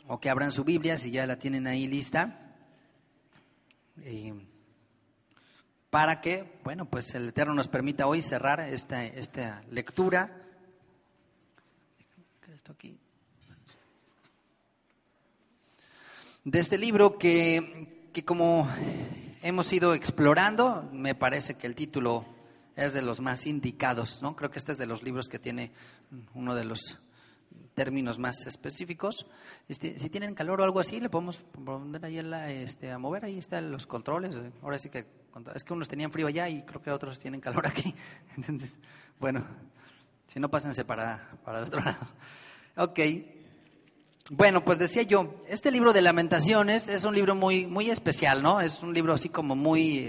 o que abran su Biblia si ya la tienen ahí lista, para que, bueno, pues el Eterno nos permita hoy cerrar esta lectura. Esto aquí. De este libro que como hemos ido explorando, me parece que el título es de los más indicados, ¿no? Creo que este es de los libros que tiene uno de los términos más específicos. Si tienen calor o algo así, le podemos poner ahí a mover, ahí están los controles. Ahora sí que es que unos tenían frío allá y creo que otros tienen calor aquí. Entonces, bueno, si no, pásense para el otro lado. Ok. Bueno, pues decía yo, este libro de Lamentaciones es un libro muy, muy especial, ¿no? Es un libro así como muy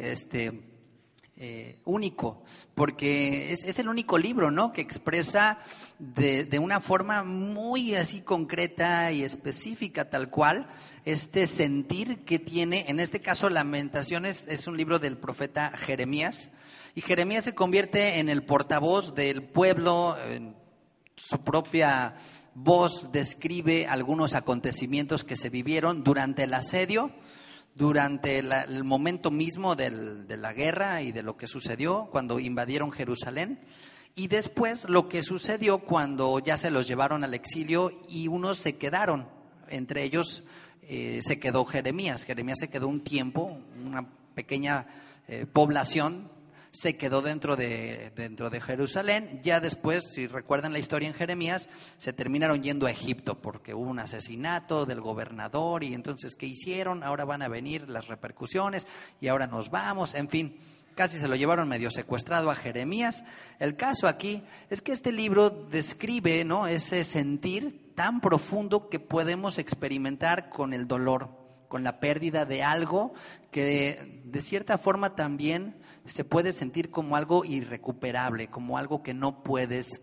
único, porque es el único libro, ¿no?, que expresa de una forma muy así concreta y específica, tal cual, este sentir que tiene. En este caso, Lamentaciones es un libro del profeta Jeremías, y Jeremías se convierte en el portavoz del pueblo. En su propia voz describe algunos acontecimientos que se vivieron durante el asedio, durante el momento mismo de la guerra y de lo que sucedió cuando invadieron Jerusalén, y después lo que sucedió cuando ya se los llevaron al exilio y unos se quedaron. Entre ellos se quedó Jeremías. Jeremías se quedó un tiempo, una pequeña población se quedó dentro de Jerusalén. Ya después, si recuerdan la historia en Jeremías, se terminaron yendo a Egipto porque hubo un asesinato del gobernador, y entonces, ¿qué hicieron? Ahora van a venir las repercusiones y ahora nos vamos, en fin, casi se lo llevaron medio secuestrado a Jeremías. El caso aquí es que este libro describe, ¿no?, ese sentir tan profundo que podemos experimentar con el dolor, con la pérdida de algo que de cierta forma también se puede sentir como algo irrecuperable, como algo que no puedes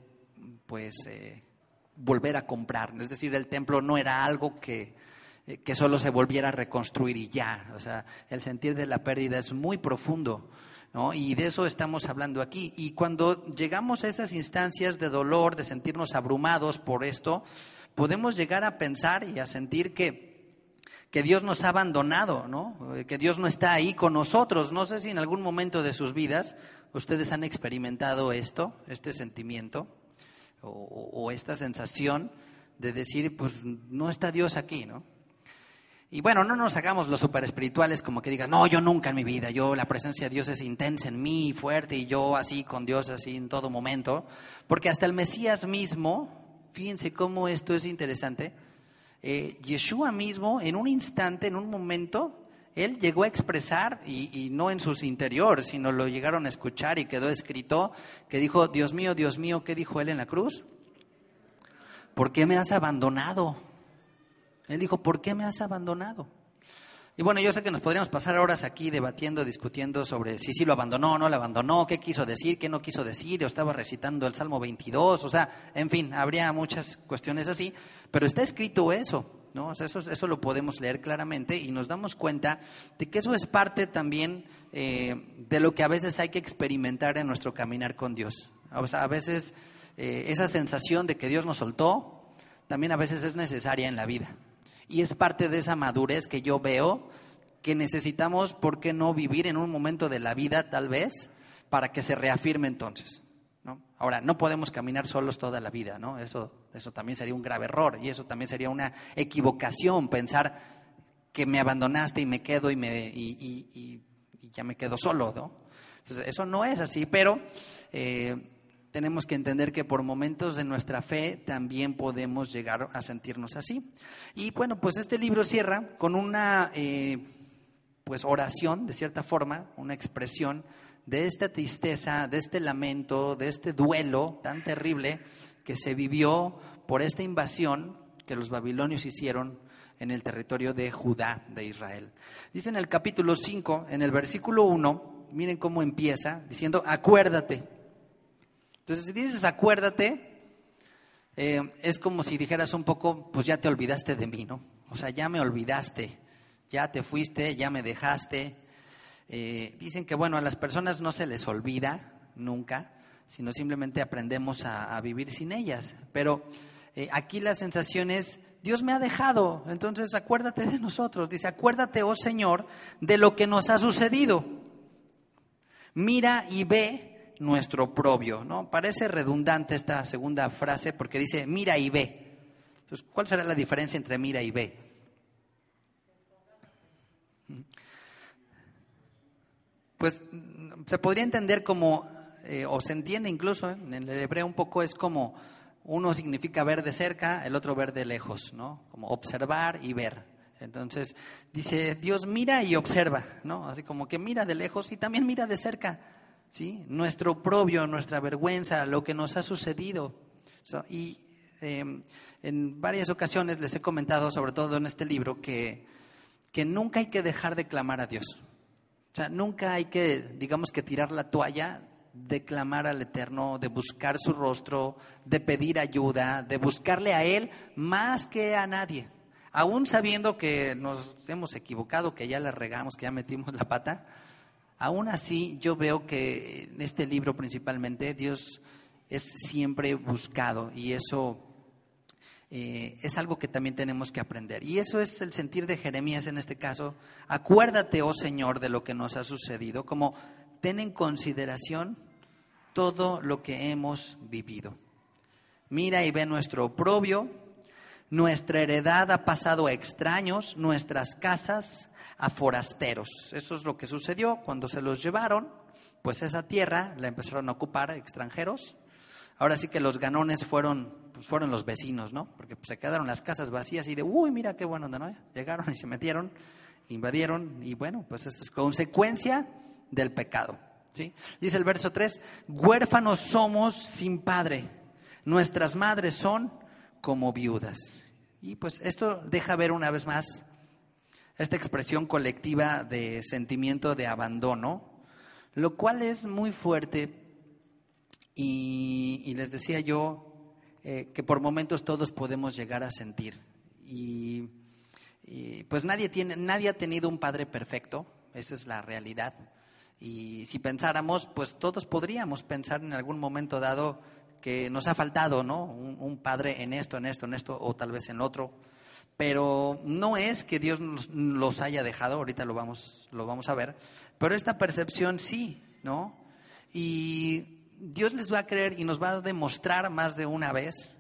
volver a comprar. Es decir, el templo no era algo que solo se volviera a reconstruir y ya. O sea, el sentir de la pérdida es muy profundo, ¿no? Y de eso estamos hablando aquí. Y cuando llegamos a esas instancias de dolor, de sentirnos abrumados por esto, podemos llegar a pensar y a sentir que Dios nos ha abandonado, ¿no? Que Dios no está ahí con nosotros. No sé si en algún momento de sus vidas ustedes han experimentado este sentimiento o esta sensación de decir, pues no está Dios aquí, ¿no? Y bueno, no nos hagamos los super espirituales como que digan, no, yo nunca en mi vida, la presencia de Dios es intensa en mí, fuerte, y yo así con Dios así en todo momento. Porque hasta el Mesías mismo, fíjense cómo esto es interesante, Yeshua mismo, en un instante, en un momento, él llegó a expresar, y no en sus interiores, sino lo llegaron a escuchar y quedó escrito, que dijo, Dios mío, ¿qué dijo él en la cruz? ¿Por qué me has abandonado? Él dijo, ¿por qué me has abandonado? Y bueno, yo sé que nos podríamos pasar horas aquí debatiendo, discutiendo sobre si sí lo abandonó o no lo abandonó, qué quiso decir, qué no quiso decir, o estaba recitando el Salmo 22, o sea, en fin, habría muchas cuestiones así, pero está escrito eso, ¿no? O sea, eso lo podemos leer claramente y nos damos cuenta de que eso es parte también de lo que a veces hay que experimentar en nuestro caminar con Dios. O sea, a veces esa sensación de que Dios nos soltó, también a veces es necesaria en la vida. Y es parte de esa madurez que yo veo que necesitamos, ¿por qué no?, vivir en un momento de la vida tal vez para que se reafirme entonces, ¿no? Ahora, no podemos caminar solos toda la vida, ¿no? Eso también sería un grave error, y eso también sería una equivocación, pensar que me abandonaste y me quedo y ya me quedo solo, ¿no? Entonces, eso no es así, pero tenemos que entender que por momentos de nuestra fe también podemos llegar a sentirnos así. Y bueno, pues este libro cierra con una oración, de cierta forma, una expresión de esta tristeza, de este lamento, de este duelo tan terrible que se vivió por esta invasión que los babilonios hicieron en el territorio de Judá, de Israel. Dice en el capítulo 5, en el versículo 1, miren cómo empieza, diciendo, acuérdate. Entonces, si dices acuérdate, es como si dijeras un poco, pues ya te olvidaste de mí, ¿no? O sea, ya me olvidaste, ya te fuiste, ya me dejaste. Dicen que, bueno, a las personas no se les olvida nunca, sino simplemente aprendemos a vivir sin ellas. Pero aquí la sensación es, Dios me ha dejado, entonces acuérdate de nosotros. Dice, acuérdate, oh Señor, de lo que nos ha sucedido. Mira y ve nuestro oprobio, ¿no? Parece redundante esta segunda frase porque dice, mira y ve. Entonces, ¿cuál será la diferencia entre mira y ve? Pues se podría entender como, o se entiende incluso, en el hebreo un poco es como, uno significa ver de cerca, el otro ver de lejos, ¿no? Como observar y ver. Entonces dice, Dios mira y observa, ¿no? Así como que mira de lejos y también mira de cerca, ¿sí? Nuestro oprobio, nuestra vergüenza, lo que nos ha sucedido. En varias ocasiones les he comentado, sobre todo en este libro, que nunca hay que dejar de clamar a Dios. O sea, nunca hay que, digamos que tirar la toalla, de clamar al Eterno, de buscar su rostro, de pedir ayuda, de buscarle a Él más que a nadie. Aún sabiendo que nos hemos equivocado, que ya la regamos, que ya metimos la pata, aún así yo veo que en este libro principalmente Dios es siempre buscado y eso es algo que también tenemos que aprender. Y eso es el sentir de Jeremías en este caso. Acuérdate, oh Señor, de lo que nos ha sucedido, como ten en consideración todo lo que hemos vivido. Mira y ve nuestro oprobio, nuestra heredad ha pasado a extraños, nuestras casas a forasteros. Eso es lo que sucedió cuando se los llevaron, pues esa tierra la empezaron a ocupar extranjeros. Ahora sí que los ganones fueron los vecinos, ¿no? Porque se quedaron las casas vacías y de, uy, mira qué bueno, ¿no? Llegaron y se metieron, invadieron y bueno, pues esto es consecuencia del pecado, ¿sí? Dice el verso 3, huérfanos somos sin padre, nuestras madres son como viudas. Y pues esto deja ver una vez más esta expresión colectiva de sentimiento de abandono, lo cual es muy fuerte y les decía yo que por momentos todos podemos llegar a sentir y pues nadie ha tenido un padre perfecto, esa es la realidad. Y si pensáramos, pues todos podríamos pensar en algún momento dado que nos ha faltado, ¿no? Un padre en esto, o tal vez en otro. Pero no es que Dios nos los haya dejado, ahorita lo vamos a ver, pero esta percepción sí, ¿no? Y Dios les va a creer y nos va a demostrar más de una vez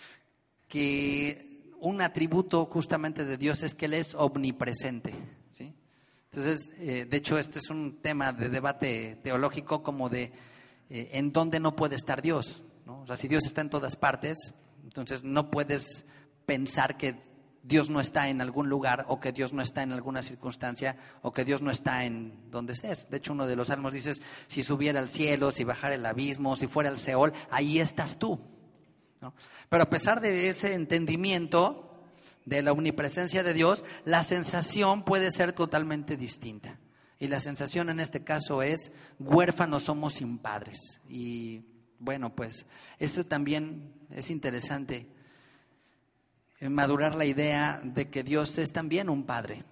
que un atributo justamente de Dios es que Él es omnipresente, ¿sí? Entonces, de hecho, este es un tema de debate teológico como de en dónde no puede estar Dios, ¿no? O sea, si Dios está en todas partes, entonces no puedes pensar que Dios no está en algún lugar o que Dios no está en alguna circunstancia o que Dios no está en donde estés. De hecho, uno de los salmos dice, si subiera al cielo, si bajara el abismo, si fuera al Seol, ahí estás tú, ¿no? Pero a pesar de ese entendimiento de la omnipresencia de Dios, la sensación puede ser totalmente distinta. Y la sensación en este caso es, huérfanos somos sin padres. Y bueno, pues esto también es interesante, madurar la idea de que Dios es también un padre.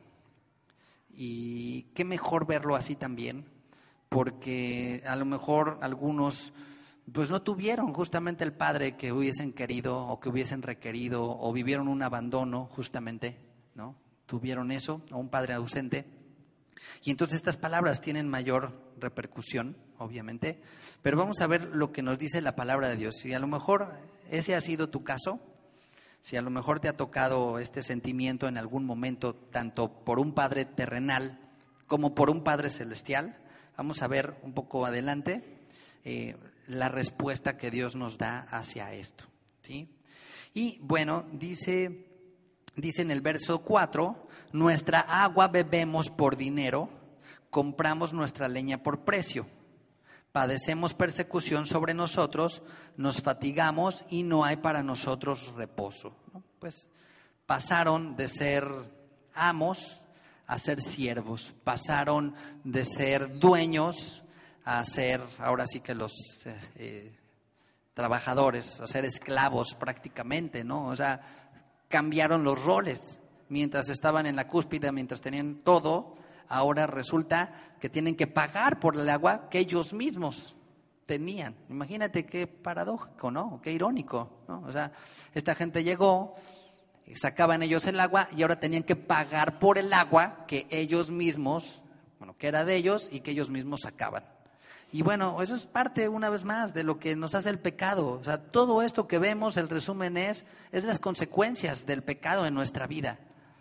Y qué mejor verlo así también, porque a lo mejor algunos pues no tuvieron justamente el padre que hubiesen querido o que hubiesen requerido o vivieron un abandono justamente, ¿no? Tuvieron eso, o un padre ausente. Y entonces estas palabras tienen mayor repercusión, obviamente, pero vamos a ver lo que nos dice la palabra de Dios. Y a lo mejor ese ha sido tu caso, si a lo mejor te ha tocado este sentimiento en algún momento, tanto por un padre terrenal como por un padre celestial, vamos a ver un poco adelante la respuesta que Dios nos da hacia esto, ¿sí? Y bueno, dice en el verso 4, nuestra agua bebemos por dinero, compramos nuestra leña por precio, padecemos persecución sobre nosotros, nos fatigamos y no hay para nosotros reposo, ¿no? Pues pasaron de ser amos a ser siervos, pasaron de ser dueños a ser ahora sí que los trabajadores, a ser esclavos prácticamente, ¿no? O sea, cambiaron los roles. Mientras estaban en la cúspide, mientras tenían todo, ahora resulta que tienen que pagar por el agua que ellos mismos tenían. Imagínate qué paradójico, ¿no? Qué irónico, ¿no? O sea, esta gente llegó, sacaban ellos el agua y ahora tenían que pagar por el agua que ellos mismos, bueno, que era de ellos y que ellos mismos sacaban. Y bueno, eso es parte, una vez más, de lo que nos hace el pecado. O sea, todo esto que vemos, el resumen es las consecuencias del pecado en nuestra vida.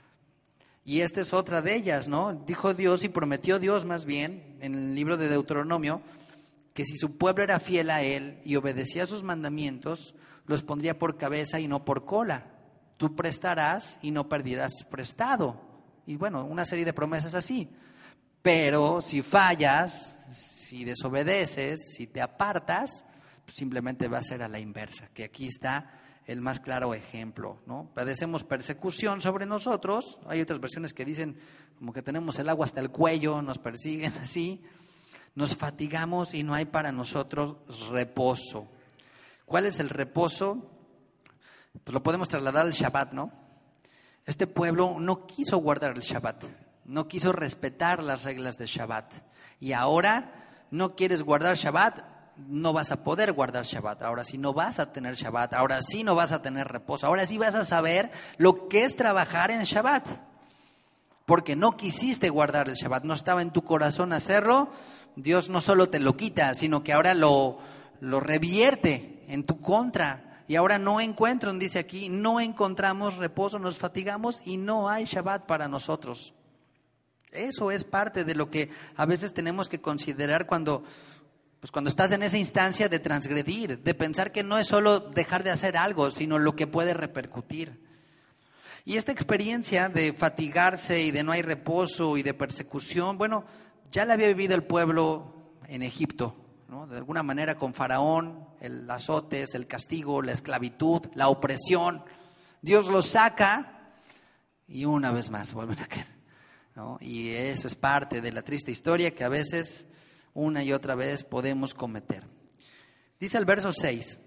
Y esta es otra de ellas, ¿no? Dijo Dios y prometió Dios más bien en el libro de Deuteronomio que si su pueblo era fiel a él y obedecía sus mandamientos, los pondría por cabeza y no por cola. Tú prestarás y no pedirás prestado. Y bueno, una serie de promesas así. Pero si fallas, si desobedeces, si te apartas, pues simplemente va a ser a la inversa, que aquí está el más claro ejemplo, ¿no? Padecemos persecución sobre nosotros. Hay otras versiones que dicen como que tenemos el agua hasta el cuello, nos persiguen así. Nos fatigamos y no hay para nosotros reposo. ¿Cuál es el reposo? Pues lo podemos trasladar al Shabbat, ¿no? Este pueblo no quiso guardar el Shabbat, no quiso respetar las reglas del Shabbat. Y ahora no quieres guardar Shabbat, no vas a poder guardar Shabbat. Ahora sí no vas a tener Shabbat, ahora sí no vas a tener reposo. Ahora sí vas a saber lo que es trabajar en Shabbat. Porque no quisiste guardar el Shabbat, no estaba en tu corazón hacerlo. Dios no solo te lo quita, sino que ahora lo revierte en tu contra. Y ahora no encuentran, dice aquí, no encontramos reposo, nos fatigamos y no hay Shabbat para nosotros. Eso es parte de lo que a veces tenemos que considerar cuando estás en esa instancia de transgredir, de pensar que no es solo dejar de hacer algo, sino lo que puede repercutir. Y esta experiencia de fatigarse y de no hay reposo y de persecución, bueno, ya la había vivido el pueblo en Egipto, ¿no? De alguna manera con Faraón, el azotes, el castigo, la esclavitud, la opresión. Dios los saca y una vez más vuelven a caer, ¿no? Y eso es parte de la triste historia que a veces una y otra vez podemos cometer. Dice el verso 6: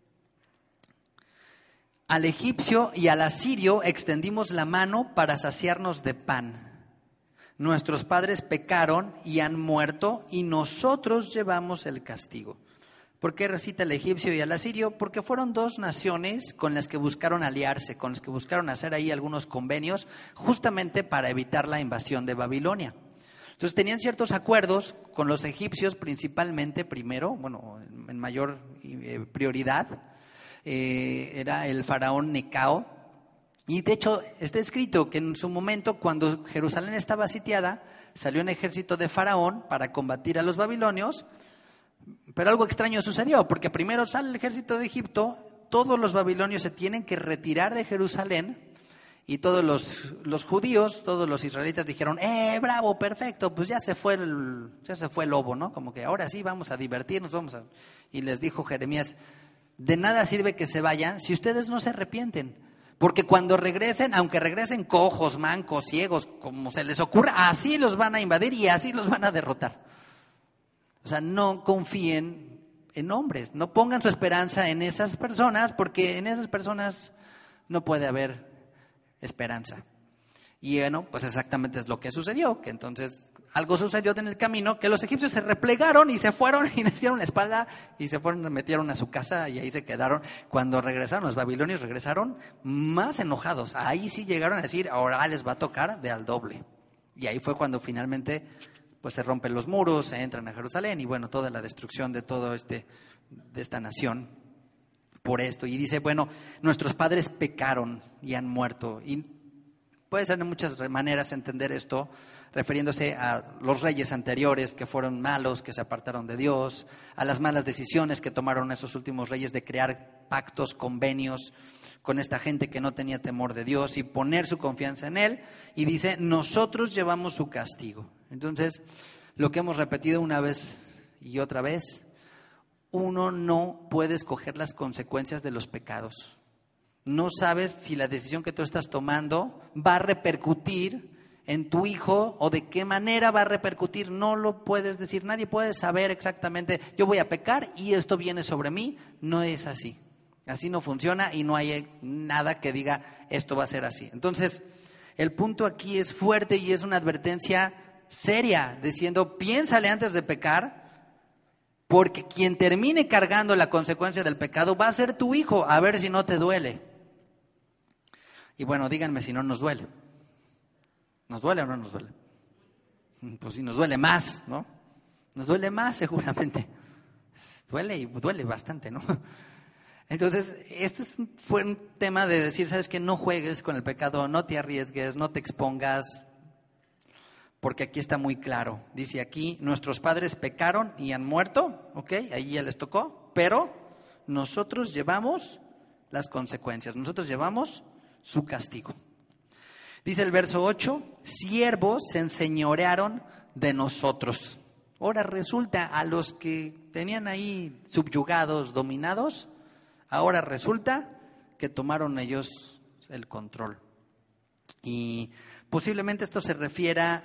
al egipcio y al asirio extendimos la mano para saciarnos de pan. Nuestros padres pecaron y han muerto y nosotros llevamos el castigo. ¿Por qué recita el egipcio y al asirio? Porque fueron dos naciones con las que buscaron aliarse, con las que buscaron hacer ahí algunos convenios justamente para evitar la invasión de Babilonia. Entonces tenían ciertos acuerdos con los egipcios principalmente, primero, bueno, en mayor prioridad, era el faraón Necao. Y de hecho está escrito que en su momento, cuando Jerusalén estaba sitiada, salió un ejército de Faraón para combatir a los babilonios, pero algo extraño sucedió, porque primero sale el ejército de Egipto, todos los babilonios se tienen que retirar de Jerusalén, y todos los judíos, todos los israelitas dijeron, bravo, perfecto, pues ya se fue el lobo, ¿no? Como que ahora sí vamos a divertirnos, Y les dijo Jeremías, de nada sirve que se vayan si ustedes no se arrepienten. Porque cuando regresen, aunque regresen cojos, mancos, ciegos, como se les ocurra, así los van a invadir y así los van a derrotar. O sea, no confíen en hombres, no pongan su esperanza en esas personas, porque en esas personas no puede haber esperanza. Y bueno, pues exactamente es lo que sucedió, que entonces algo sucedió en el camino, que los egipcios se replegaron y se fueron y les dieron la espalda y se fueron, metieron a su casa y ahí se quedaron. Cuando regresaron, los babilonios regresaron más enojados. Ahí sí llegaron a decir, ahora les va a tocar de al doble. Y ahí fue cuando finalmente pues se rompen los muros, se entran a Jerusalén y bueno, toda la destrucción de todo de esta nación por esto. Y dice, bueno, nuestros padres pecaron y han muerto. Y puede ser de muchas maneras entender esto, refiriéndose a los reyes anteriores que fueron malos, que se apartaron de Dios, a las malas decisiones que tomaron esos últimos reyes de crear pactos, convenios con esta gente que no tenía temor de Dios y poner su confianza en Él. Y dice, nosotros llevamos su castigo. Entonces, lo que hemos repetido una vez y otra vez, uno no puede escoger las consecuencias de los pecados. No sabes si la decisión que tú estás tomando va a repercutir en tu hijo o de qué manera va a repercutir. No lo puedes decir, nadie puede saber exactamente, yo voy a pecar y esto viene sobre mí. No es así, así no funciona y no hay nada que diga esto va a ser así. Entonces, el punto aquí es fuerte y es una advertencia seria, diciendo, piénsale antes de pecar, Porque quien termine cargando la consecuencia del pecado va a ser tu hijo, a ver si no te duele. Y bueno, díganme si no nos duele. ¿Nos duele o no nos duele? Pues sí, nos duele más, ¿no? Nos duele más seguramente. Duele y duele bastante, ¿no? Entonces, fue un tema de decir, ¿sabes qué? No juegues con el pecado, no te arriesgues, no te expongas, porque aquí está muy claro. Dice aquí, nuestros padres pecaron y han muerto, ¿ok? Ahí ya les tocó, pero nosotros llevamos las consecuencias, nosotros llevamos su castigo. Dice el verso 8, siervos se enseñorearon de nosotros. Ahora resulta a los que tenían ahí subyugados, dominados, ahora resulta que tomaron ellos el control. Y posiblemente esto se refiera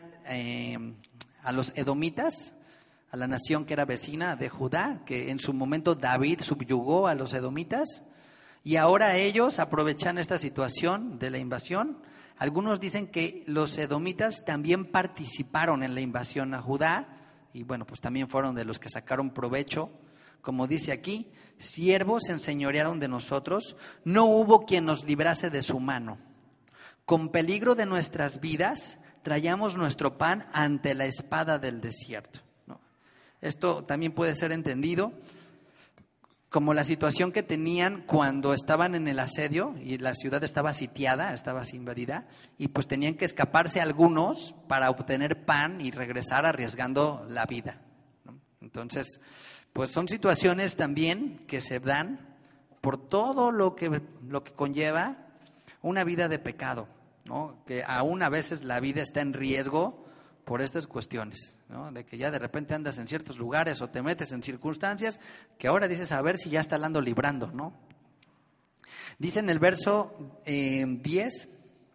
a los edomitas, a la nación que era vecina de Judá, que en su momento David subyugó a los edomitas, y ahora ellos aprovechan esta situación de la invasión. Algunos dicen que los edomitas también participaron en la invasión a Judá, y bueno, pues también fueron de los que sacaron provecho. Como dice aquí, siervos se enseñorearon de nosotros, no hubo quien nos librase de su mano. Con peligro de nuestras vidas, traíamos nuestro pan ante la espada del desierto, ¿no? Esto también puede ser entendido como la situación que tenían cuando estaban en el asedio y la ciudad estaba sitiada, estaba invadida, y pues tenían que escaparse algunos para obtener pan y regresar arriesgando la vida, ¿no? Entonces, pues son situaciones también que se dan por todo lo que conlleva una vida de pecado, ¿no? Que aún a veces la vida está en riesgo por estas cuestiones, ¿no? De que ya de repente andas en ciertos lugares o te metes en circunstancias que ahora dices a ver si ya está ando librando, ¿no? Dice en el verso 10,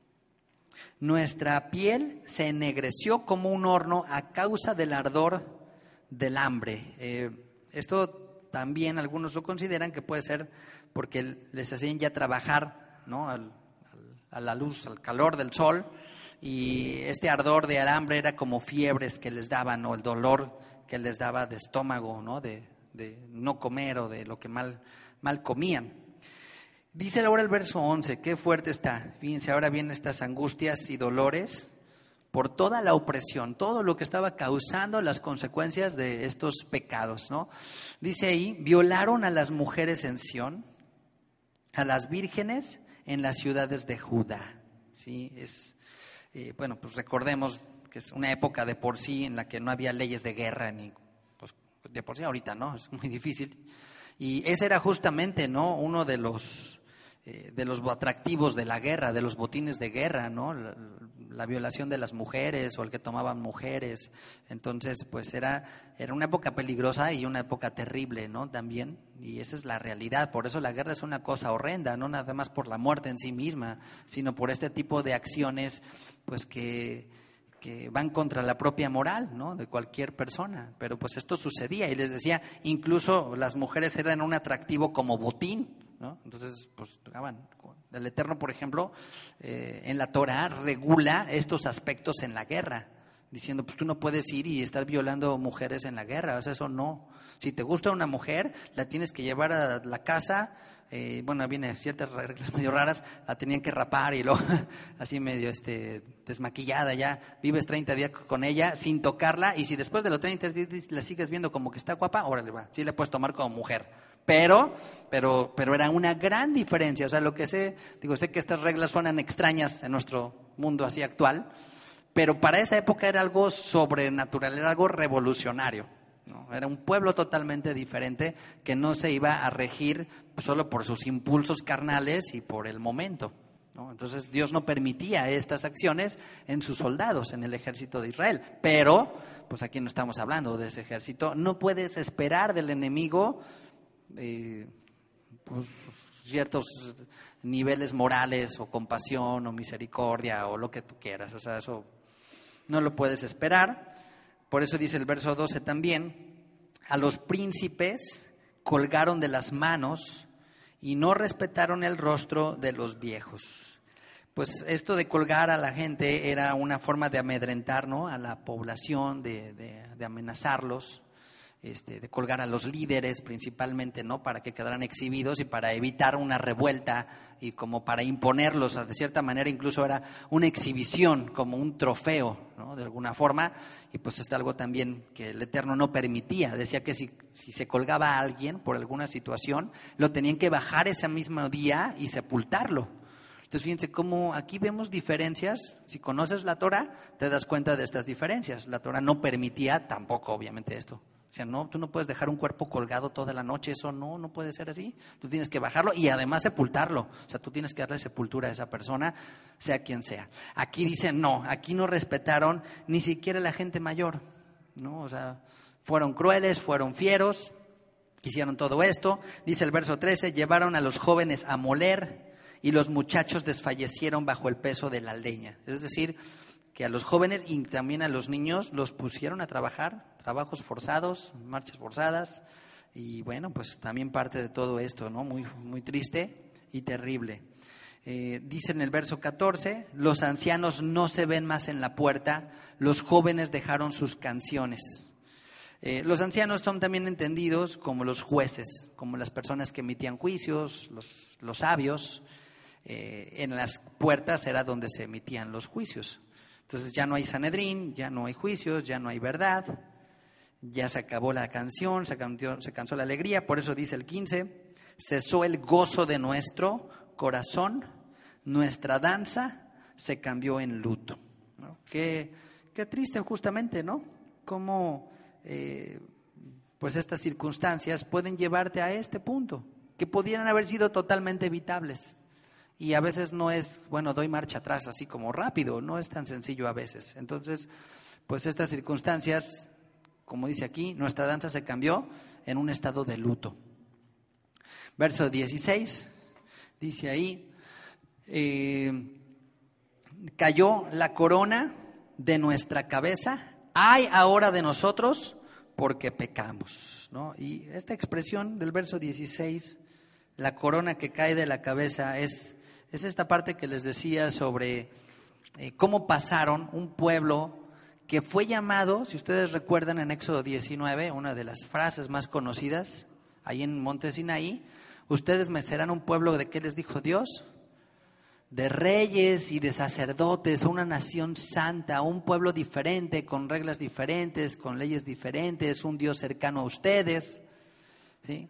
nuestra piel se ennegreció como un horno a causa del ardor del hambre. Esto también algunos lo consideran que puede ser porque les hacían ya trabajar, ¿no? A la luz, al calor del sol, y este ardor de hambre era como fiebres que les daban, o el dolor que les daba de estómago, ¿no? De no comer o de lo que mal comían. Dice ahora el verso 11, qué fuerte está. Fíjense, ahora vienen estas angustias y dolores por toda la opresión, todo lo que estaba causando las consecuencias de estos pecados, ¿no? Dice ahí, violaron a las mujeres en Sión, a las vírgenes en las ciudades de Judá. Sí, bueno, pues recordemos que es una época de por sí en la que no había leyes de guerra, ni pues de por sí ahorita, ¿no? Es muy difícil. Y ese era justamente, ¿no? Uno de los atractivos de la guerra, de los botines de guerra, ¿no? La violación de las mujeres o el que tomaban mujeres. Entonces, pues era una época peligrosa y una época terrible, ¿no? También, y esa es la realidad. Por eso la guerra es una cosa horrenda, no nada más por la muerte en sí misma, sino por este tipo de acciones, pues que van contra la propia moral, ¿no? De cualquier persona. Pero pues esto sucedía, y les decía, incluso las mujeres eran un atractivo como botín, ¿no? Entonces, pues tocaban. El Eterno, por ejemplo, en la Torah regula estos aspectos en la guerra, diciendo, pues tú no puedes ir y estar violando mujeres en la guerra, o sea, eso no. Si te gusta una mujer, la tienes que llevar a la casa, bueno, viene ciertas reglas medio raras, la tenían que rapar y luego así medio desmaquillada ya, vives 30 días con ella sin tocarla, y si después de los 30 días la sigues viendo como que está guapa, órale va, sí le puedes tomar como mujer. Pero era una gran diferencia. O sea, lo que sé que estas reglas suenan extrañas en nuestro mundo así actual, pero para esa época era algo sobrenatural, era algo revolucionario, ¿no? Era un pueblo totalmente diferente que no se iba a regir solo por sus impulsos carnales y por el momento, ¿no? Entonces Dios no permitía estas acciones en sus soldados, en el ejército de Israel. Pero, pues aquí no estamos hablando de ese ejército. No puedes esperar del enemigo pues, ciertos niveles morales o compasión o misericordia o lo que tú quieras. O sea, eso no lo puedes esperar. Por eso dice el verso 12 también, a los príncipes colgaron de las manos y no respetaron el rostro de los viejos. Pues esto de colgar a la gente era una forma de amedrentar, ¿no? A la población, de amenazarlos. de colgar a los líderes principalmente, ¿no? Para que quedaran exhibidos y para evitar una revuelta y como para imponerlos, de cierta manera incluso era una exhibición, como un trofeo, ¿no? De alguna forma, y pues es algo también que el Eterno no permitía. Decía que si se colgaba a alguien por alguna situación, lo tenían que bajar ese mismo día y sepultarlo. Entonces fíjense cómo aquí vemos diferencias. Si conoces la Torah, te das cuenta de estas diferencias. La Torah no permitía tampoco, obviamente, esto. O sea, no, tú no puedes dejar un cuerpo colgado toda la noche, eso no puede ser así. Tú tienes que bajarlo y además sepultarlo. O sea, tú tienes que darle sepultura a esa persona, sea quien sea. Aquí dicen no, aquí no respetaron ni siquiera la gente mayor, ¿no? O sea, fueron crueles, fueron fieros, hicieron todo esto. Dice el verso 13, llevaron a los jóvenes a moler y los muchachos desfallecieron bajo el peso de la leña. Es decir, que a los jóvenes y también a los niños los pusieron a trabajar, trabajos forzados, marchas forzadas, y bueno, pues también parte de todo esto, ¿no? Muy, muy triste y terrible. Dice en el verso 14, los ancianos no se ven más en la puerta, los jóvenes dejaron sus canciones. Los ancianos son también entendidos como los jueces, como las personas que emitían juicios, los sabios. En las puertas era donde se emitían los juicios. Entonces ya no hay Sanedrín, ya no hay juicios, ya no hay verdad, ya se acabó la canción, se cansó la alegría. Por eso dice el 15, cesó el gozo de nuestro corazón, nuestra danza se cambió en luto, ¿no? Qué triste justamente, ¿no? Cómo pues estas circunstancias pueden llevarte a este punto, que pudieran haber sido totalmente evitables. Y a veces no es, bueno, doy marcha atrás así como rápido, no es tan sencillo a veces. Entonces, pues estas circunstancias, como dice aquí, nuestra danza se cambió en un estado de luto. Verso 16, dice ahí, cayó la corona de nuestra cabeza, ay ahora de nosotros, porque pecamos, ¿no? Y esta expresión del verso 16, la corona que cae de la cabeza, es esta parte que les decía sobre cómo pasaron un pueblo que fue llamado, si ustedes recuerdan en Éxodo 19, una de las frases más conocidas, ahí en Monte Sinaí, ustedes me serán un pueblo, ¿de qué les dijo Dios? De reyes y de sacerdotes, una nación santa, un pueblo diferente, con reglas diferentes, con leyes diferentes, un Dios cercano a ustedes, ¿sí?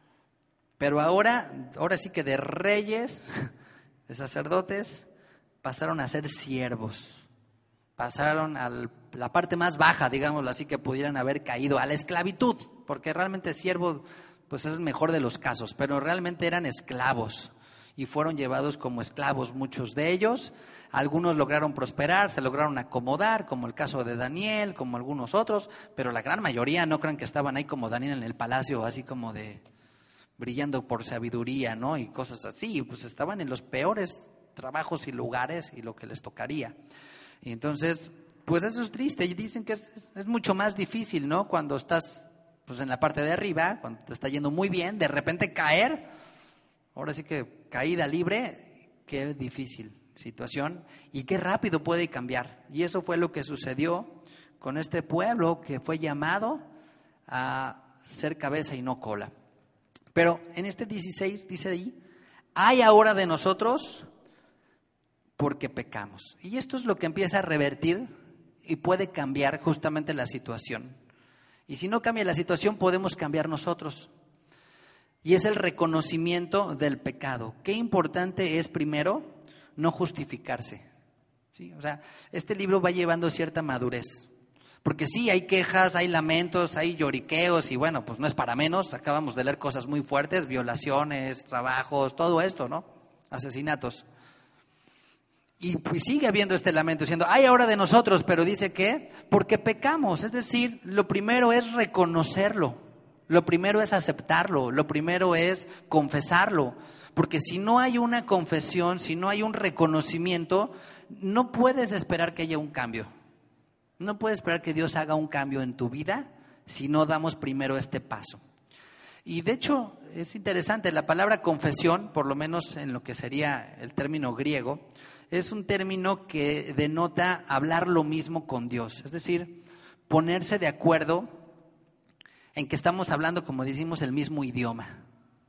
Pero ahora sí que de reyes, de sacerdotes, pasaron a ser siervos, pasaron a la parte más baja, digámoslo así, que pudieran haber caído, a la esclavitud, porque realmente siervo pues es el mejor de los casos, pero realmente eran esclavos y fueron llevados como esclavos muchos de ellos. Algunos lograron prosperar, se lograron acomodar, como el caso de Daniel, como algunos otros, pero la gran mayoría no crean que estaban ahí como Daniel en el palacio, así como de brillando por sabiduría, ¿no? Y cosas así, pues estaban en los peores trabajos y lugares y lo que les tocaría. Y entonces, pues eso es triste. Y dicen que es mucho más difícil, ¿no? Cuando estás pues en la parte de arriba, cuando te está yendo muy bien, de repente caer, ahora sí que caída libre, qué difícil situación y qué rápido puede cambiar. Y eso fue lo que sucedió con este pueblo que fue llamado a ser cabeza y no cola. Pero en este 16 dice ahí, hay ahora de nosotros porque pecamos. Y esto es lo que empieza a revertir y puede cambiar justamente la situación. Y si no cambia la situación, podemos cambiar nosotros. Y es el reconocimiento del pecado. Qué importante es primero no justificarse, ¿sí? O sea, este libro va llevando cierta madurez. Porque sí, hay quejas, hay lamentos, hay lloriqueos y bueno, pues no es para menos. Acabamos de leer cosas muy fuertes, violaciones, trabajos, todo esto, ¿no? Asesinatos. Y pues sigue habiendo este lamento diciendo, hay ahora de nosotros, pero dice que porque pecamos. Es decir, lo primero es reconocerlo, lo primero es aceptarlo, lo primero es confesarlo. Porque si no hay una confesión, si no hay un reconocimiento, no puedes esperar que haya un cambio. No puedes esperar que Dios haga un cambio en tu vida si no damos primero este paso. Y de hecho es interesante, la palabra confesión, por lo menos en lo que sería el término griego, es un término que denota hablar lo mismo con Dios. Es decir, ponerse de acuerdo en que estamos hablando, como decimos, el mismo idioma.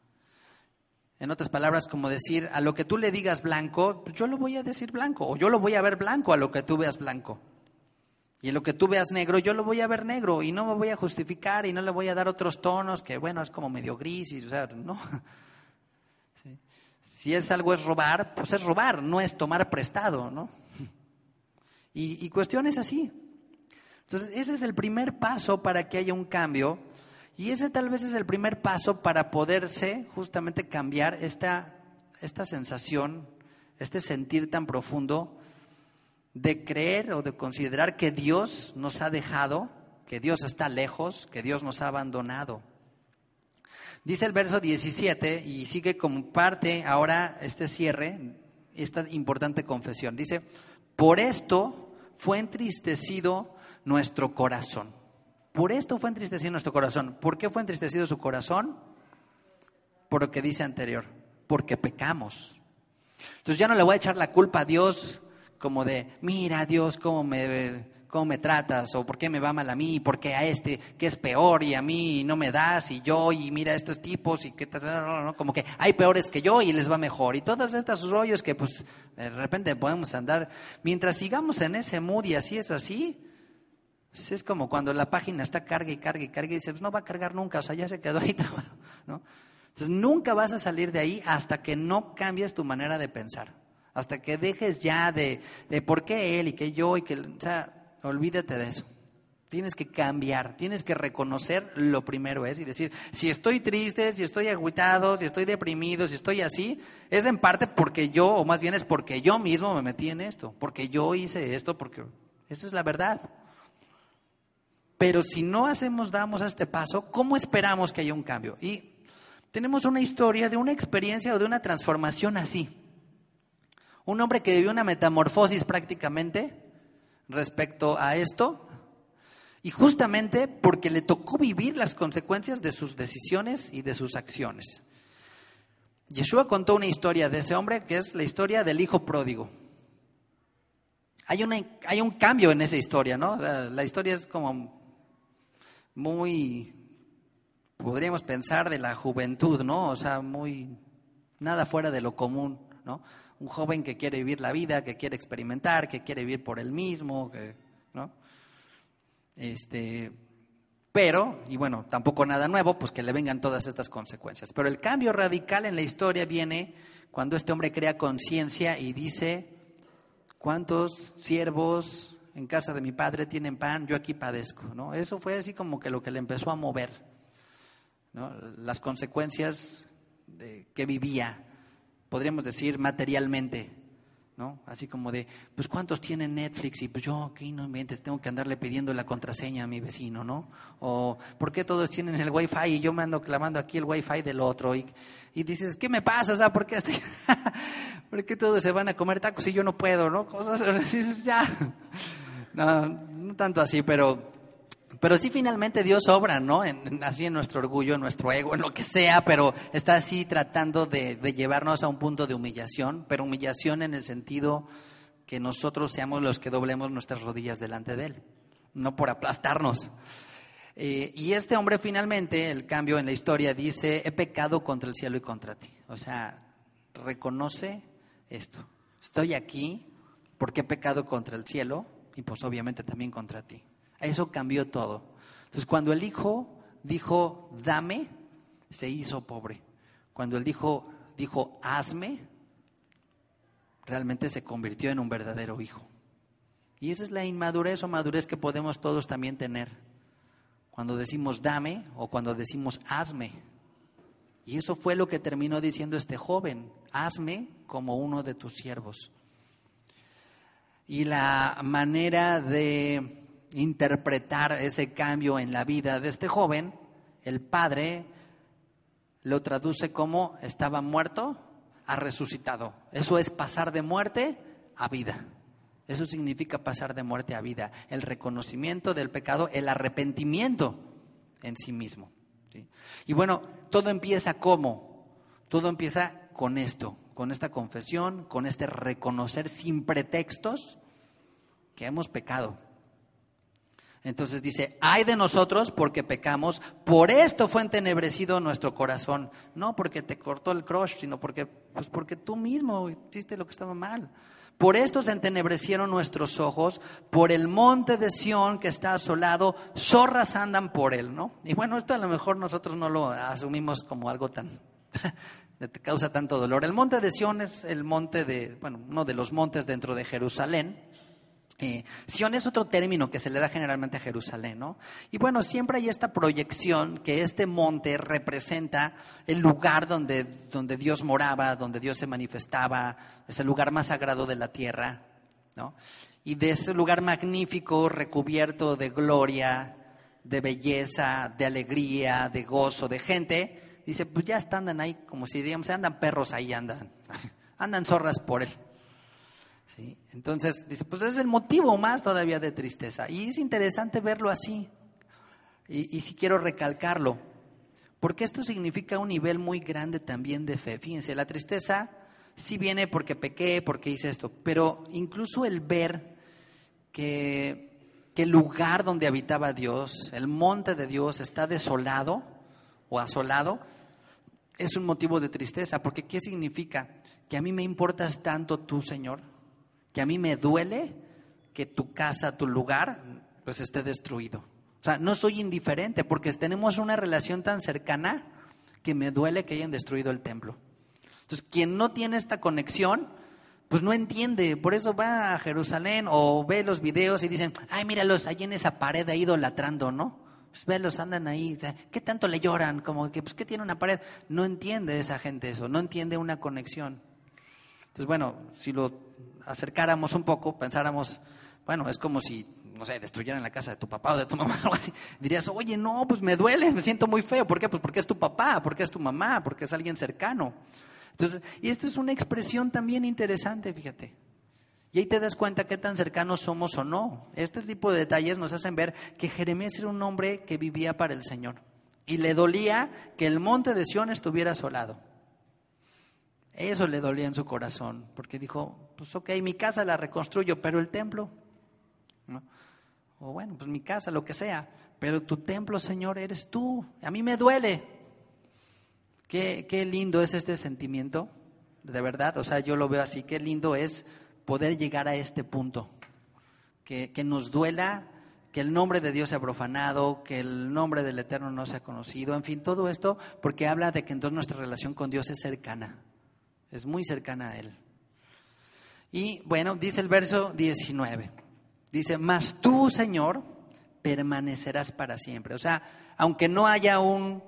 En otras palabras, como decir, a lo que tú le digas blanco, pues yo lo voy a decir blanco, o yo lo voy a ver blanco a lo que tú veas blanco. Y en lo que tú veas negro, yo lo voy a ver negro, y no me voy a justificar, y no le voy a dar otros tonos que, bueno, es como medio gris, y, o sea, no. Sí. Si es algo es robar, pues es robar, no es tomar prestado, ¿no? Y cuestiones así. Entonces, ese es el primer paso para que haya un cambio. Y ese tal vez es el primer paso para poderse justamente cambiar esta sensación, este sentir tan profundo de creer o de considerar que Dios nos ha dejado, que Dios está lejos, que Dios nos ha abandonado. Dice el verso 17 y sigue como parte ahora este cierre, esta importante confesión. Dice, por esto fue entristecido nuestro corazón. Por esto fue entristecido nuestro corazón. ¿Por qué fue entristecido su corazón? Por lo que dice anterior, porque pecamos. Entonces ya no le voy a echar la culpa a Dios como de, mira Dios cómo me tratas, o por qué me va mal a mí, y por qué a este que es peor y a mí no me das, y yo, y mira estos tipos, y que como que hay peores que yo y les va mejor. Y todos estos rollos que pues de repente podemos andar, mientras sigamos en ese mood y así es así. Es como cuando la página está carga y carga y carga y dices, pues no va a cargar nunca, o sea, ya se quedó ahí, ¿no? Entonces nunca vas a salir de ahí hasta que no cambies tu manera de pensar, hasta que dejes ya de por qué él y que yo y que, o sea, olvídate de eso. Tienes que cambiar, tienes que reconocer lo primero es y decir, si estoy triste, si estoy agüitado, si estoy deprimido, si estoy así, es en parte porque yo, o más bien es porque yo mismo me metí en esto, porque yo hice esto, porque esa es la verdad. Pero si no damos este paso, ¿cómo esperamos que haya un cambio? Y tenemos una historia de una experiencia o de una transformación así. Un hombre que vivió una metamorfosis prácticamente respecto a esto, y justamente porque le tocó vivir las consecuencias de sus decisiones y de sus acciones. Yeshua contó una historia de ese hombre que es la historia del hijo pródigo. Hay un cambio en esa historia, ¿no? La historia es como muy, podríamos pensar de la juventud, ¿no? O sea, muy, nada fuera de lo común, ¿no? Un joven que quiere vivir la vida, que quiere experimentar, que quiere vivir por él mismo, ¿no? Pero, y bueno, tampoco nada nuevo, pues que le vengan todas estas consecuencias. Pero el cambio radical en la historia viene cuando este hombre crea conciencia y dice, ¿cuántos siervos en casa de mi padre tienen pan, yo aquí padezco, ¿no? Eso fue así como que lo que le empezó a mover, ¿no? Las consecuencias de que vivía, podríamos decir materialmente, ¿no? Así como de, pues ¿cuántos tienen Netflix? Y pues yo aquí no inventes, tengo que andarle pidiendo la contraseña a mi vecino, ¿no? O ¿por qué todos tienen el Wi-Fi y yo me ando clavando aquí el Wi-Fi del otro? Y dices, ¿qué me pasa? O sea, ¿por qué todos se van a comer tacos y yo no puedo, ¿no? Cosas así, ya. No tanto así, pero sí finalmente Dios obra, ¿no? Así en nuestro orgullo, en nuestro ego, en lo que sea, pero está así tratando de llevarnos a un punto de humillación, pero humillación en el sentido que nosotros seamos los que doblemos nuestras rodillas delante de Él, no por aplastarnos. Y este hombre finalmente, el cambio en la historia, dice, he pecado contra el cielo y contra ti. O sea, reconoce esto. Estoy aquí porque he pecado contra el cielo y pues obviamente también contra ti. Eso cambió todo. Entonces cuando el hijo dijo, dame, se hizo pobre. Cuando el hijo dijo, hazme, realmente se convirtió en un verdadero hijo. Y esa es la inmadurez o madurez que podemos todos también tener. Cuando decimos dame o cuando decimos hazme. Y eso fue lo que terminó diciendo este joven, hazme como uno de tus siervos. Y la manera de interpretar ese cambio en la vida de este joven, el padre lo traduce como estaba muerto, ha resucitado. Eso es pasar de muerte a vida. Eso significa pasar de muerte a vida. El reconocimiento del pecado, el arrepentimiento en sí mismo. ¿Sí? Y bueno, todo empieza ¿cómo? Todo empieza con esto, con esta confesión, con este reconocer sin pretextos que hemos pecado. Entonces dice, ay de nosotros porque pecamos, por esto fue entenebrecido nuestro corazón. No porque te cortó el crush, sino porque tú mismo hiciste lo que estaba mal. Por esto se entenebrecieron nuestros ojos, por el monte de Sión que está asolado, zorras andan por él, ¿no? Y bueno, esto a lo mejor nosotros no lo asumimos como algo tan, te causa tanto dolor. El monte de Sión es el monte uno de los montes dentro de Jerusalén. Sión es otro término que se le da generalmente a Jerusalén, ¿no? Y bueno, siempre hay esta proyección que este monte representa el lugar donde Dios moraba, donde Dios se manifestaba, es el lugar más sagrado de la tierra, ¿no? Y de ese lugar magnífico, recubierto de gloria, de belleza, de alegría, de gozo, de gente, dice, pues ya andan ahí, como si digamos, andan perros ahí, andan zorras por él. ¿Sí? Entonces, dice, pues es el motivo más todavía de tristeza. Y es interesante verlo así. Y sí quiero recalcarlo, porque esto significa un nivel muy grande también de fe. Fíjense, la tristeza sí viene porque pequé, porque hice esto, pero incluso el ver que el lugar donde habitaba Dios, el monte de Dios, está desolado o asolado, es un motivo de tristeza. Porque ¿qué significa? Que a mí me importas tanto tú, Señor, que a mí me duele que tu casa, tu lugar, pues esté destruido. O sea, no soy indiferente porque tenemos una relación tan cercana que me duele que hayan destruido el templo. Entonces, quien no tiene esta conexión, pues no entiende. Por eso va a Jerusalén o ve los videos y dicen, ay, míralos ahí en esa pared ahí idolatrando, ¿no? Pues velos, andan ahí. O sea, ¿qué tanto le lloran? Como que, pues, ¿qué tiene una pared? No entiende esa gente eso, no entiende una conexión. Entonces, bueno, si lo acercáramos un poco, pensáramos, bueno, es como si, no sé, destruyeran la casa de tu papá o de tu mamá o algo así. Dirías, oye, no, pues me duele, me siento muy feo. ¿Por qué? Pues porque es tu papá, porque es tu mamá, porque es alguien cercano. Entonces, y esto es una expresión también interesante, fíjate. Y ahí te das cuenta qué tan cercanos somos o no. Este tipo de detalles nos hacen ver que Jeremías era un hombre que vivía para el Señor. Y le dolía que el monte de Sión estuviera asolado. Eso le dolía en su corazón, porque dijo, pues ok, mi casa la reconstruyo, pero el templo, ¿no? O bueno, pues mi casa, lo que sea, pero tu templo, Señor, eres tú. A mí me duele. Qué lindo es este sentimiento, de verdad. O sea, yo lo veo así, qué lindo es poder llegar a este punto. Que nos duela que el nombre de Dios sea profanado, que el nombre del Eterno no sea conocido. En fin, todo esto porque habla de que entonces nuestra relación con Dios es cercana. Es muy cercana a Él. Y bueno, dice el verso 19. Dice, mas tú, Señor, permanecerás para siempre. O sea, aunque no haya un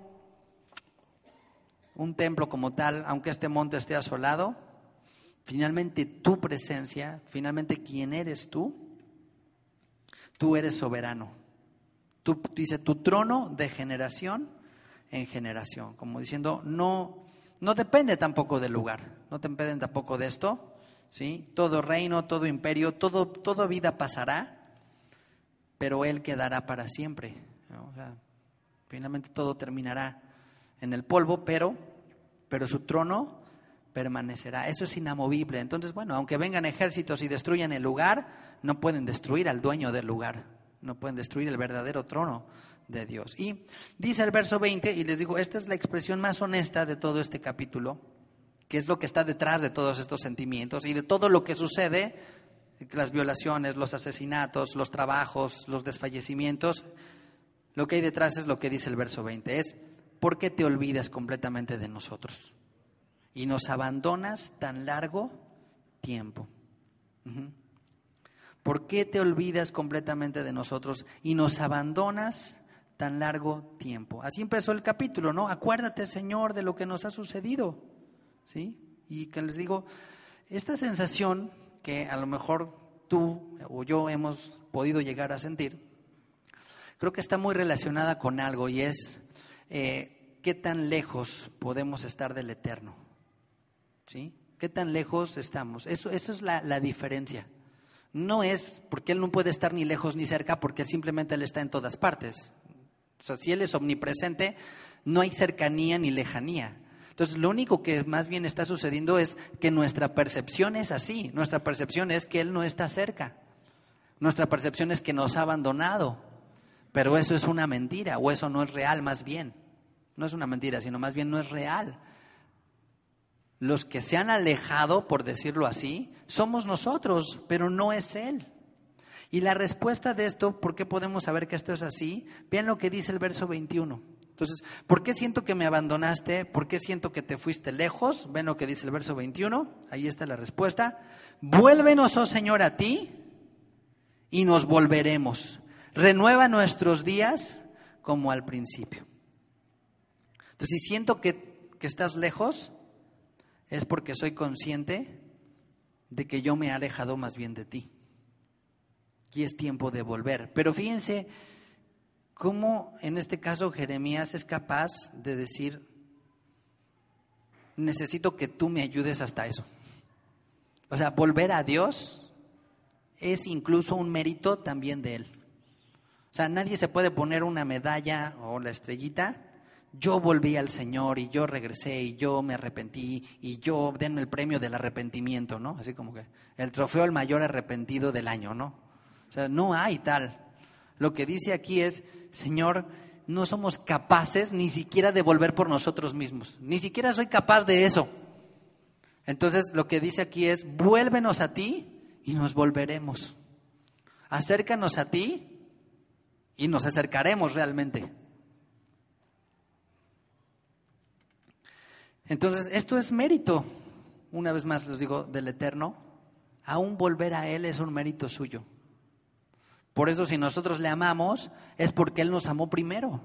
templo como tal, aunque este monte esté asolado, finalmente tu presencia, finalmente quién eres tú eres soberano. Dice, tu trono de generación en generación. Como diciendo, no depende tampoco del lugar, no depende tampoco de esto, ¿sí? Todo reino, todo imperio, toda vida pasará, pero Él quedará para siempre, ¿no? O sea, finalmente todo terminará en el polvo, pero su trono permanecerá. Eso es inamovible. Entonces, bueno, aunque vengan ejércitos y destruyan el lugar, no pueden destruir al dueño del lugar, no pueden destruir el verdadero trono de Dios. Y dice el verso 20, y les digo, esta es la expresión más honesta de todo este capítulo, que es lo que está detrás de todos estos sentimientos y de todo lo que sucede, las violaciones, los asesinatos, los trabajos, los desfallecimientos. Lo que hay detrás es lo que dice el verso 20, es, ¿por qué te olvidas completamente de nosotros y nos abandonas tan largo tiempo? ¿Por qué te olvidas completamente de nosotros y nos abandonas tan largo tiempo? Así empezó el capítulo, ¿no? Acuérdate, Señor, de lo que nos ha sucedido, ¿sí? Y que les digo, esta sensación que a lo mejor tú o yo hemos podido llegar a sentir, creo que está muy relacionada con algo, y es qué tan lejos podemos estar del Eterno, ¿sí? ¿Qué tan lejos estamos? Eso es la diferencia. No es porque Él no puede estar ni lejos ni cerca, porque simplemente Él está en todas partes. O sea, si Él es omnipresente, no hay cercanía ni lejanía. Entonces, lo único que más bien está sucediendo es que nuestra percepción es así. Nuestra percepción es que Él no está cerca. Nuestra percepción es que nos ha abandonado. Pero eso es una mentira, o eso no es real más bien. No es una mentira, sino más bien no es real. Los que se han alejado, por decirlo así, somos nosotros, pero no es Él. Y la respuesta de esto, ¿por qué podemos saber que esto es así? Vean lo que dice el verso 21. Entonces, ¿por qué siento que me abandonaste? ¿Por qué siento que te fuiste lejos? Ven lo que dice el verso 21, ahí está la respuesta. Vuélvenos, oh Señor, a ti y nos volveremos. Renueva nuestros días como al principio. Entonces, si siento que estás lejos, es porque soy consciente de que yo me he alejado más bien de ti. Y es tiempo de volver. Pero fíjense cómo en este caso Jeremías es capaz de decir, necesito que tú me ayudes hasta eso. O sea, volver a Dios es incluso un mérito también de Él. O sea, nadie se puede poner una medalla o la estrellita. Yo volví al Señor y yo regresé y yo me arrepentí y yo denme el premio del arrepentimiento, ¿no? Así como que el trofeo al mayor arrepentido del año, ¿no? O sea, no hay tal. Lo que dice aquí es, Señor, no somos capaces ni siquiera de volver por nosotros mismos. Ni siquiera soy capaz de eso. Entonces, lo que dice aquí es, vuélvenos a ti y nos volveremos. Acércanos a ti y nos acercaremos realmente. Entonces, esto es mérito, una vez más les digo, del Eterno. Aún volver a Él es un mérito suyo. Por eso si nosotros le amamos, es porque Él nos amó primero.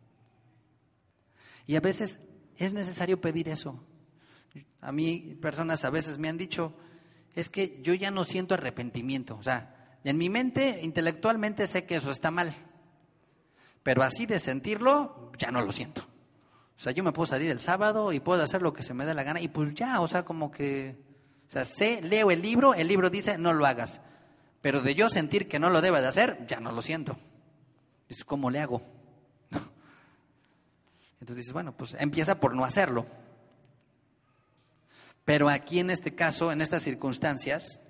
Y a veces es necesario pedir eso. A mí personas a veces me han dicho, es que yo ya no siento arrepentimiento. O sea, en mi mente, intelectualmente sé que eso está mal. Pero así de sentirlo, ya no lo siento. O sea, yo me puedo salir el sábado y puedo hacer lo que se me dé la gana y pues ya, o sea, como que, o sea, leo el libro dice no lo hagas, pero de yo sentir que no lo debe de hacer, ya no lo siento. Es ¿cómo le hago? Entonces dices, bueno, pues empieza por no hacerlo. Pero aquí en este caso, en estas circunstancias,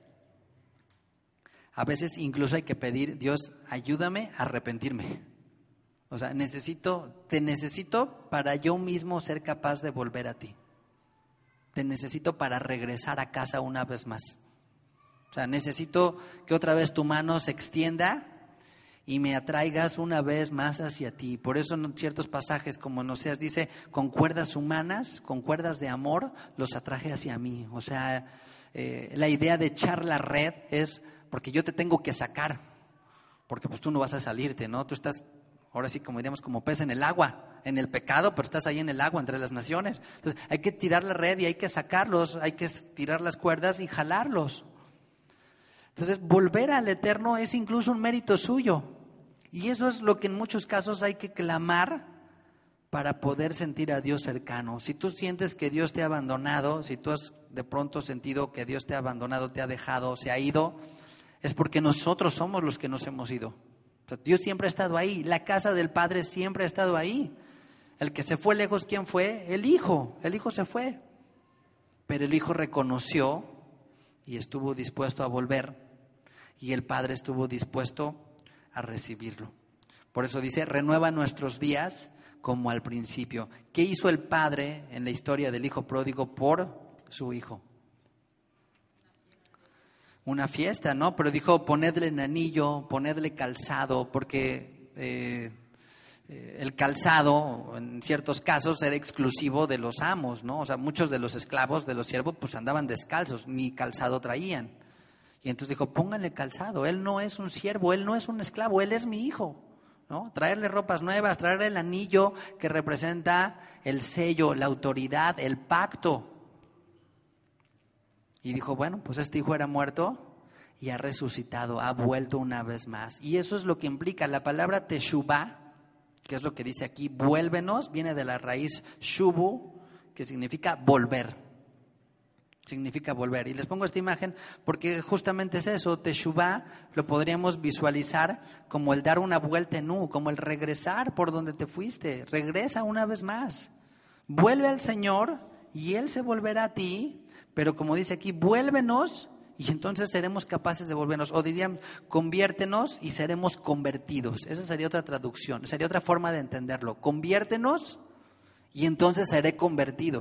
a veces incluso hay que pedir, Dios, ayúdame a arrepentirme. O sea, te necesito para yo mismo ser capaz de volver a ti. Te necesito para regresar a casa una vez más. O sea, necesito que otra vez tu mano se extienda y me atraigas una vez más hacia ti. Por eso en ciertos pasajes, como en Oseas dice, con cuerdas humanas, con cuerdas de amor, los atraje hacia mí. O sea, la idea de echar la red es porque yo te tengo que sacar, porque pues tú no vas a salirte, ¿no? Tú estás, ahora sí, como diríamos, como pez en el agua, en el pecado, pero estás ahí en el agua, entre las naciones. Entonces hay que tirar la red y hay que sacarlos, hay que tirar las cuerdas y jalarlos. Entonces volver al Eterno es incluso un mérito suyo. Y eso es lo que en muchos casos hay que clamar para poder sentir a Dios cercano. Si tú sientes que Dios te ha abandonado, si tú has de pronto sentido que Dios te ha abandonado, te ha dejado, se ha ido, es porque nosotros somos los que nos hemos ido. Dios siempre ha estado ahí, la casa del Padre siempre ha estado ahí. El que se fue lejos, ¿quién fue? El Hijo se fue. Pero el Hijo reconoció y estuvo dispuesto a volver, y el Padre estuvo dispuesto a recibirlo. Por eso dice, renueva nuestros días como al principio. ¿Qué hizo el Padre en la historia del Hijo pródigo por su Hijo? Una fiesta, ¿no? Pero dijo, ponedle en anillo, ponedle calzado, porque el calzado en ciertos casos era exclusivo de los amos, ¿no? O sea, muchos de los esclavos, de los siervos, pues andaban descalzos, ni calzado traían. Y entonces dijo, pónganle calzado, él no es un siervo, él no es un esclavo, él es mi hijo, ¿no? Traerle ropas nuevas, traerle el anillo que representa el sello, la autoridad, el pacto. Y dijo, bueno, pues este hijo era muerto y ha resucitado, ha vuelto una vez más. Y eso es lo que implica la palabra teshuvah, que es lo que dice aquí, vuélvenos, viene de la raíz shubu, que significa volver. Significa volver. Y les pongo esta imagen porque justamente es eso, teshuvah lo podríamos visualizar como el dar una vuelta en U, como el regresar por donde te fuiste. Regresa una vez más. Vuelve al Señor y Él se volverá a ti. Pero como dice aquí, vuélvenos y entonces seremos capaces de volvernos, o dirían, conviértenos y seremos convertidos. Esa sería otra traducción, sería otra forma de entenderlo. Conviértenos y entonces seré convertido.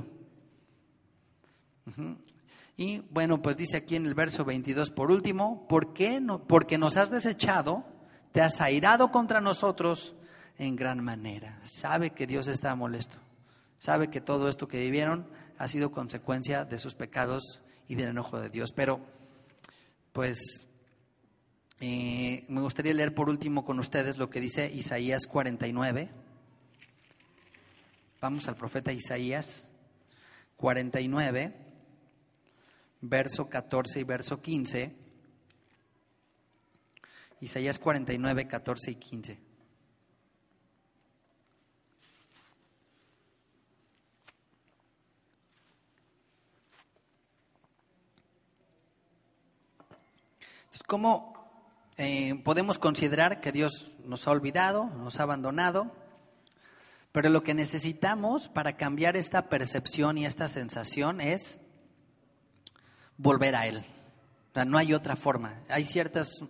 Y bueno, pues dice aquí en el verso 22, por último, ¿por qué no? Porque nos has desechado, te has airado contra nosotros en gran manera. Sabe que Dios está molesto, sabe que todo esto que vivieron ha sido consecuencia de sus pecados y del enojo de Dios. Pero pues me gustaría leer por último con ustedes lo que dice Isaías 49. Vamos al profeta Isaías 49, verso 14 y verso 15. Isaías 49, 14 y 15. ¿Cómo podemos considerar que Dios nos ha olvidado, nos ha abandonado? Pero lo que necesitamos para cambiar esta percepción y esta sensación es volver a Él. O sea, no hay otra forma. Hay ciertas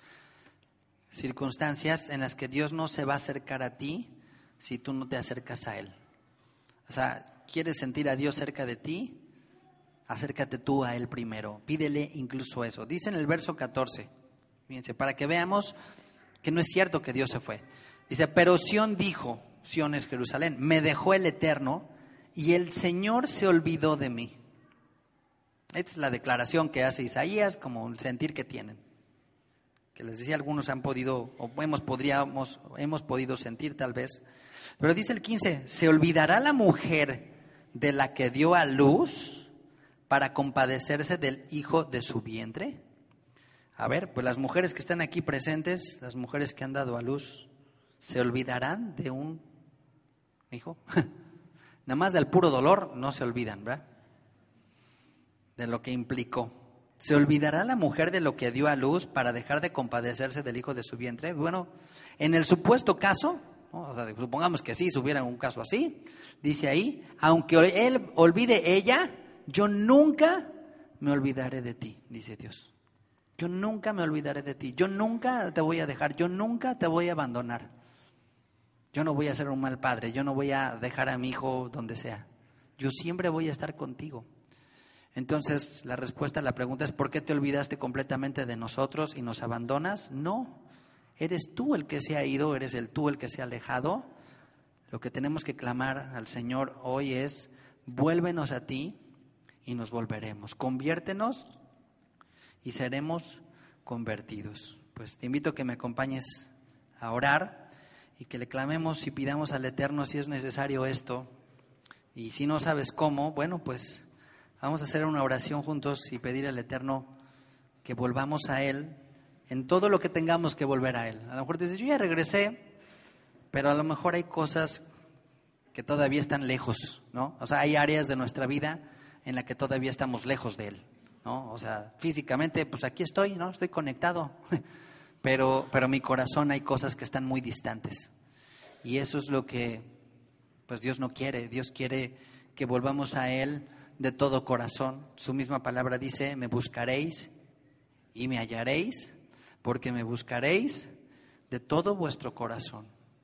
circunstancias en las que Dios no se va a acercar a ti si tú no te acercas a Él. O sea, ¿quieres sentir a Dios cerca de ti? Acércate tú a Él primero, pídele incluso eso. Dice en el verso 14, fíjense, para que veamos que no es cierto que Dios se fue. Dice, pero Sión dijo, Sión es Jerusalén, me dejó el Eterno y el Señor se olvidó de mí. Esta es la declaración que hace Isaías, como un sentir que tienen. Que les decía, algunos han podido, o hemos podido sentir tal vez. Pero dice el 15, ¿se olvidará la mujer de la que dio a luz para compadecerse del hijo de su vientre? A ver, pues las mujeres que están aquí presentes, las mujeres que han dado a luz, ¿se olvidarán de un hijo? Nada más del puro dolor no se olvidan, ¿verdad? De lo que implicó. ¿Se olvidará la mujer de lo que dio a luz para dejar de compadecerse del hijo de su vientre? Bueno, en el supuesto caso, ¿no? O sea, supongamos que sí, si hubiera un caso así, dice ahí, aunque él olvide ella, yo nunca me olvidaré de ti, dice Dios. Yo nunca me olvidaré de ti. Yo nunca te voy a dejar. Yo nunca te voy a abandonar. Yo no voy a ser un mal padre. Yo no voy a dejar a mi hijo donde sea. Yo siempre voy a estar contigo. Entonces, la respuesta a la pregunta es, ¿por qué te olvidaste completamente de nosotros y nos abandonas? No, eres tú el que se ha ido, eres tú el que se ha alejado. Lo que tenemos que clamar al Señor hoy es, vuélvenos a ti y nos volveremos. Conviértenos y seremos convertidos. Pues te invito a que me acompañes a orar y que le clamemos y pidamos al Eterno si es necesario esto. Y si no sabes cómo, bueno, pues vamos a hacer una oración juntos y pedir al Eterno que volvamos a Él en todo lo que tengamos que volver a Él. A lo mejor te dices, yo ya regresé, pero a lo mejor hay cosas que todavía están lejos, ¿no? O sea, hay áreas de nuestra vida en la que todavía estamos lejos de Él, ¿no? O sea, físicamente, pues aquí estoy, ¿no? Estoy conectado, pero mi corazón hay cosas que están muy distantes. Y eso es lo que, pues Dios no quiere. Dios quiere que volvamos a Él de todo corazón. Su misma palabra dice, me buscaréis y me hallaréis, porque me buscaréis de todo vuestro corazón.